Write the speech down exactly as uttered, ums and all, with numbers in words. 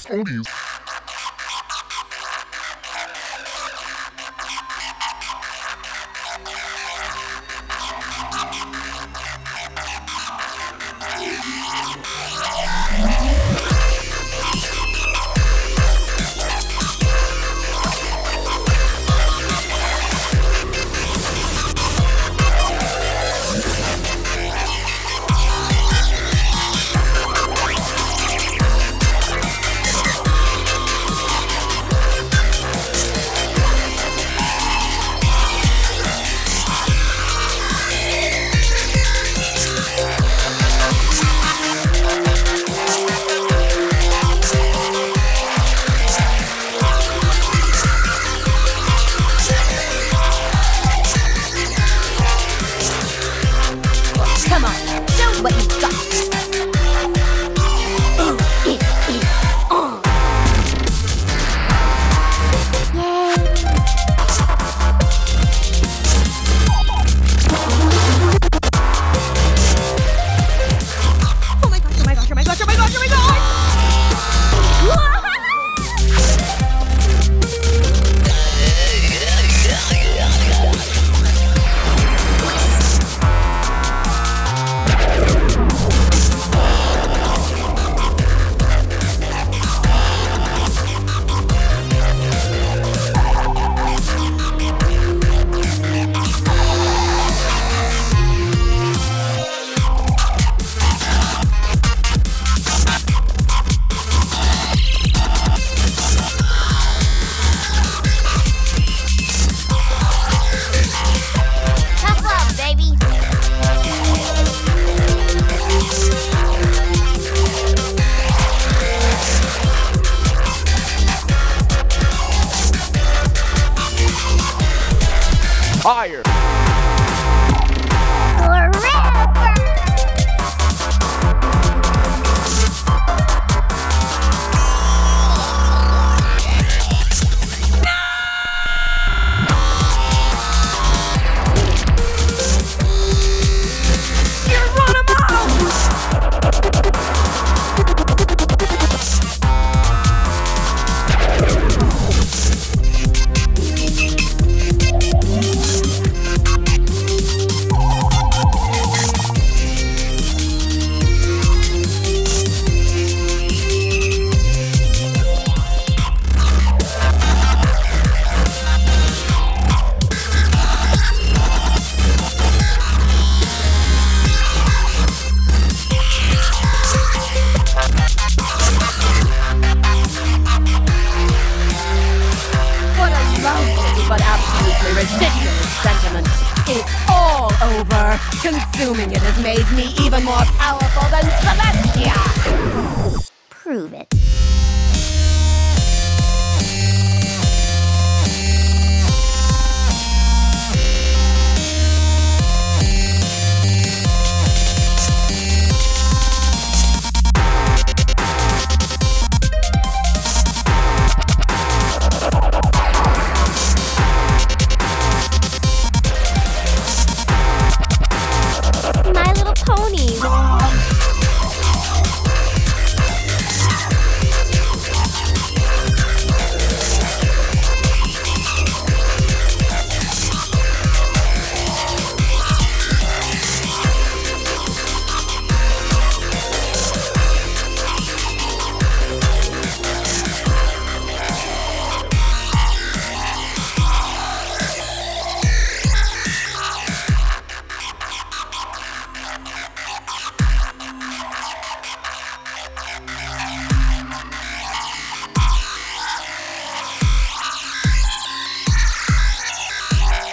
Ponies. Come on, show what you got. Ooh, eh, eh, uh. Yay. Oh my gosh, oh my gosh, oh my gosh, oh my gosh, oh my gosh! Tough love, baby. Fire. What a lovely but absolutely ridiculous sentiment. It's all over. Consuming it has made me even more powerful than Celestia. Prove it.